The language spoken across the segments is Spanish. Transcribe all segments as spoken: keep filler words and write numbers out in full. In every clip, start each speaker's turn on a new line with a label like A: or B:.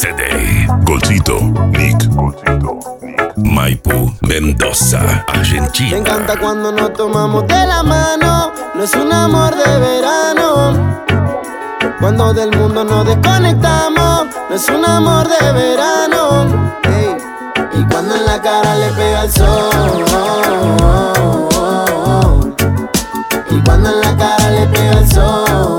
A: C D. Golcito, Nick. Golcito, Nick. Maipú, Mendoza, Argentina.
B: Me encanta cuando nos tomamos de la mano. No es un amor de verano. Cuando del mundo nos desconectamos. No es un amor de verano. Hey. Y cuando en la cara le pega el sol. Y cuando en la cara le pega el sol.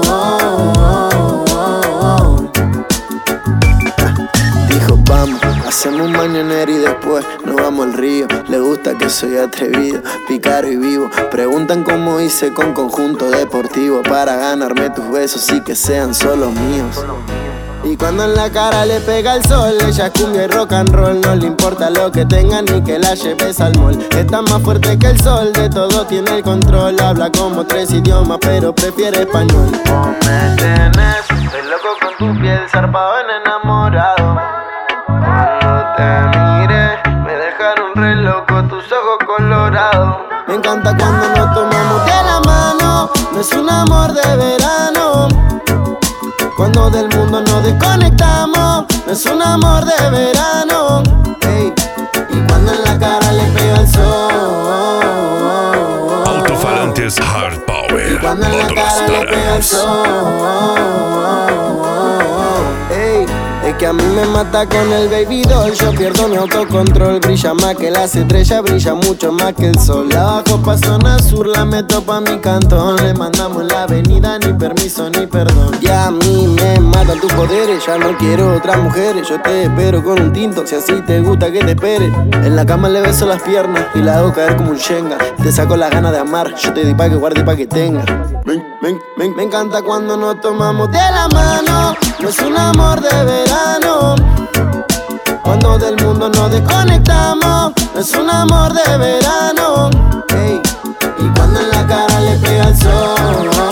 B: Dijo vamos, hacemos un mañanero y después nos vamos al río. Le gusta que soy atrevido, picaro y vivo. Preguntan cómo hice con conjunto deportivo para ganarme tus besos y que sean solo míos. Y cuando en la cara le pega el sol, ella es cumbia y rock and roll. No le importa lo que tenga ni que la lleves al mall. Está más fuerte que el sol, de todo tiene el control. Habla como tres idiomas, pero prefiere español. Vos me tenés, estoy loco con tu piel, zarpado en enamorado. Cuando te miré, me dejaron re loco tus ojos colorados. Me encanta cuando nos tomamos de la mano. No es un amor de verano. Cuando del mundo nos desconectamos. No es un amor de verano. Hey. Y cuando en la cara le pega el sol.
A: Altofalantes Hard Power.
B: Y cuando en la cara le pega el sol. Hey. Es que a mí me mata con el baby doll. Yo pierdo mi autocontrol. Brilla más que las estrellas, brilla mucho más que el sol. La bajo pa' zona sur, la meto pa' mi cantón. Le mandamos en la avenida, ni permiso ni perdón. Y a mí me matan tus poderes. Ya no quiero otras mujeres. Yo te espero con un tinto, si así te gusta que te espere. En la cama le beso las piernas y la hago caer como un shenga. Te saco las ganas de amar, yo te di pa' que guarde y pa' que tenga. Ven, ven, ven. Me encanta cuando nos tomamos de la mano. No es un amor de verano. Cuando del mundo nos desconectamos. No es un amor de verano. Hey. Y cuando en la cara le pega el sol.